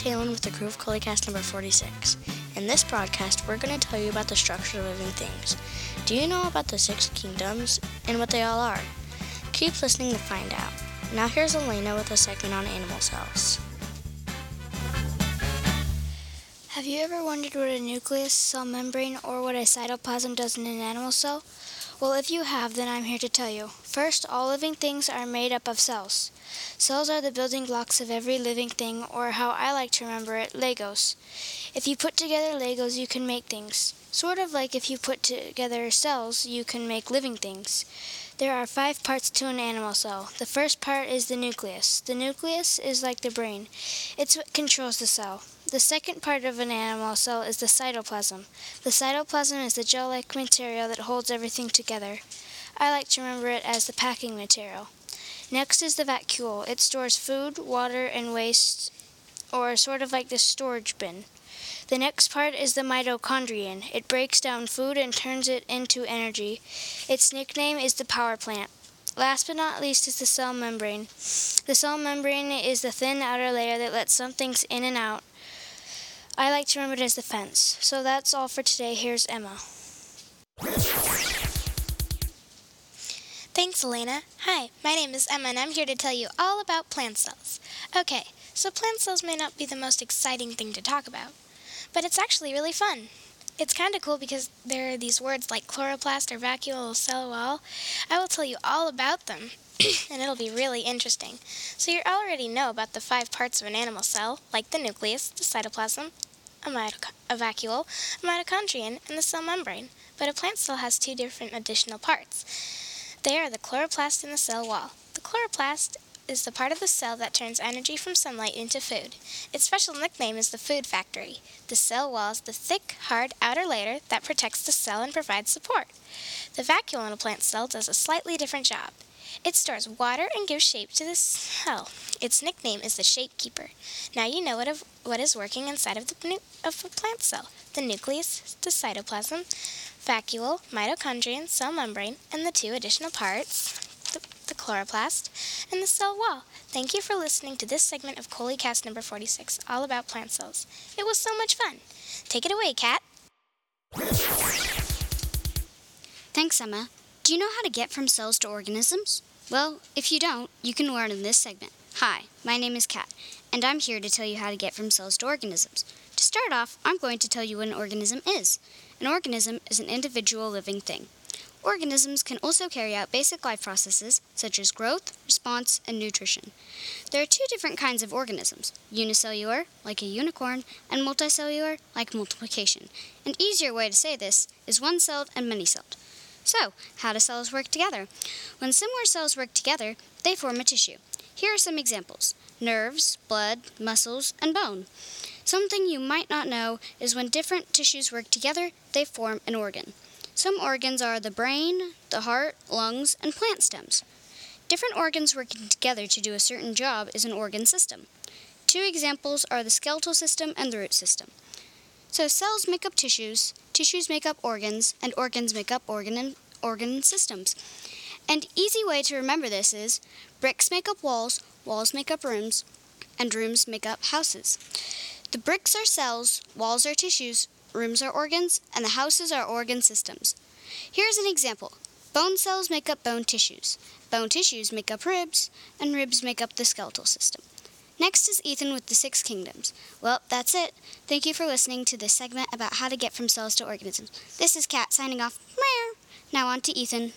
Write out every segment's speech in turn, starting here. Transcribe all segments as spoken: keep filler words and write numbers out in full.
Talon with the crew of Colecast number forty-six. In this broadcast, we're going to tell you about the structure of living things. Do you know about the six kingdoms and what they all are? Keep listening to find out. Now here's Elena with a segment on animal cells. Have you ever wondered what a nucleus, cell membrane, or what a cytoplasm does in an animal cell? Well, if you have, then I'm here to tell you. First, all living things are made up of cells. Cells are the building blocks of every living thing, or how I like to remember it, Legos. If you put together Legos, you can make things. Sort of like if you put together cells, you can make living things. There are five parts to an animal cell. The first part is the nucleus. The nucleus is like the brain. It's what controls the cell. The second part of an animal cell is the cytoplasm. The cytoplasm is the gel-like material that holds everything together. I like to remember it as the packing material. Next is the vacuole. It stores food, water, and waste, or sort of like the storage bin. The next part is the mitochondrion. It breaks down food and turns it into energy. Its nickname is the power plant. Last but not least is the cell membrane. The cell membrane is the thin outer layer that lets some things in and out. I like to remember it as the fence. So that's all for today. Here's Emma. Thanks, Elena. Hi, my name is Emma, and I'm here to tell you all about plant cells. Okay, so plant cells may not be the most exciting thing to talk about, but it's actually really fun. It's kind of cool because there are these words like chloroplast or vacuole or cell wall. I will tell you all about them, and it'll be really interesting. So you already know about the five parts of an animal cell, like the nucleus, the cytoplasm, a, mitoc- a vacuole, a mitochondrion, and the cell membrane. But a plant cell has two different additional parts. They are the chloroplast and the cell wall. The chloroplast is the part of the cell that turns energy from sunlight into food. Its special nickname is the food factory. The cell wall is the thick, hard outer layer that protects the cell and provides support. The vacuole in a plant cell does a slightly different job. It stores water and gives shape to the cell. Its nickname is the shape keeper. Now you know what, of, what is working inside of, the, of a plant cell. The nucleus, the cytoplasm, vacuole, mitochondrion, cell membrane, and the two additional parts, the, the chloroplast, and the cell wall. Thank you for listening to this segment of Colecast number forty-six, all about plant cells. It was so much fun. Take it away, Kat. Thanks, Emma. Do you know how to get from cells to organisms? Well, if you don't, you can learn in this segment. Hi, my name is Kat, and I'm here to tell you how to get from cells to organisms. To start off, I'm going to tell you what an organism is. An organism is an individual living thing. Organisms can also carry out basic life processes such as growth, response, and nutrition. There are two different kinds of organisms, unicellular, like a unicorn, and multicellular, like multiplication. An easier way to say this is one-celled and many-celled. So, how do cells work together? When similar cells work together, they form a tissue. Here are some examples: nerves, blood, muscles, and bone. Something you might not know is when different tissues work together, they form an organ. Some organs are the brain, the heart, lungs, and plant stems. Different organs working together to do a certain job is an organ system. Two examples are the skeletal system and the root system. So cells make up tissues, tissues make up organs, and organs make up organ and organ systems. An easy way to remember this is bricks make up walls, walls make up rooms, and rooms make up houses. The bricks are cells, walls are tissues, rooms are organs, and the houses are organ systems. Here's an example. Bone cells make up bone tissues. Bone tissues make up ribs, and ribs make up the skeletal system. Next is Ethan with the Six Kingdoms. Well, that's it. Thank you for listening to this segment about how to get from cells to organisms. This is Kat signing off. Now on to Ethan.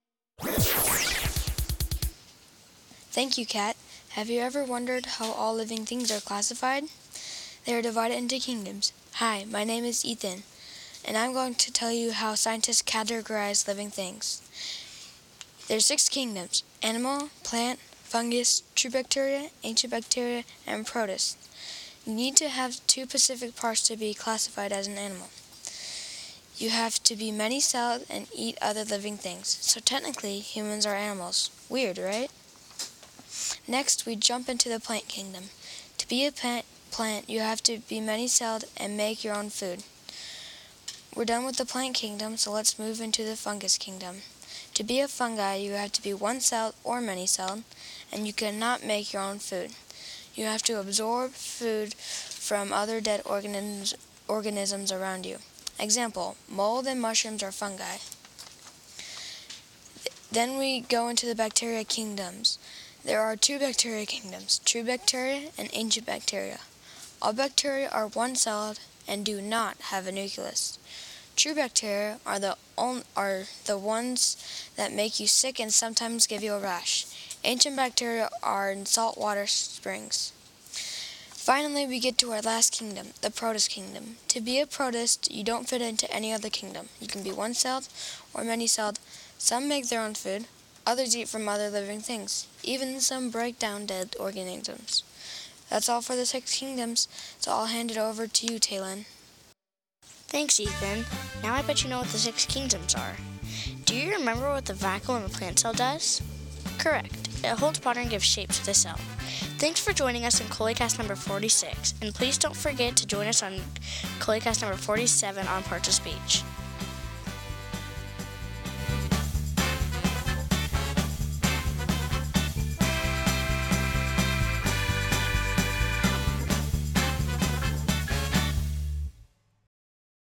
Thank you, Kat. Have you ever wondered how all living things are classified? They are divided into kingdoms. Hi, my name is Ethan, and I'm going to tell you how scientists categorize living things. There's six kingdoms: animal, plant, fungus, true bacteria, ancient bacteria, and protists. You need to have two specific parts to be classified as an animal. You have to be many-celled and eat other living things, so technically humans are animals. Weird, right? Next, we jump into the plant kingdom. To be a plant, plant you have to be many-celled and make your own food. We're done with the plant kingdom, so let's move into the fungus kingdom. To be a fungi, you have to be one-celled or many-celled, and you cannot make your own food. You have to absorb food from other dead organisms, organisms around you. Example, mold and mushrooms are fungi. Then we go into the bacteria kingdoms. There are two bacteria kingdoms, true bacteria and ancient bacteria. All bacteria are one-celled and do not have a nucleus. True bacteria are the on, are the ones that make you sick and sometimes give you a rash. Ancient bacteria are in saltwater springs. Finally, we get to our last kingdom, the protist kingdom. To be a protist, you don't fit into any other kingdom. You can be one-celled or many-celled. Some make their own food. Others eat from other living things. Even some break down dead organisms. That's all for the six kingdoms, so I'll hand it over to you, Taylin. Thanks, Ethan. Now I bet you know what the six kingdoms are. Do you remember what the vacuole in a plant cell does? Correct. It holds water and gives shape to the cell. Thanks for joining us in Coleycast number forty-six, and please don't forget to join us on Coleycast number forty-seven on Parts of Speech.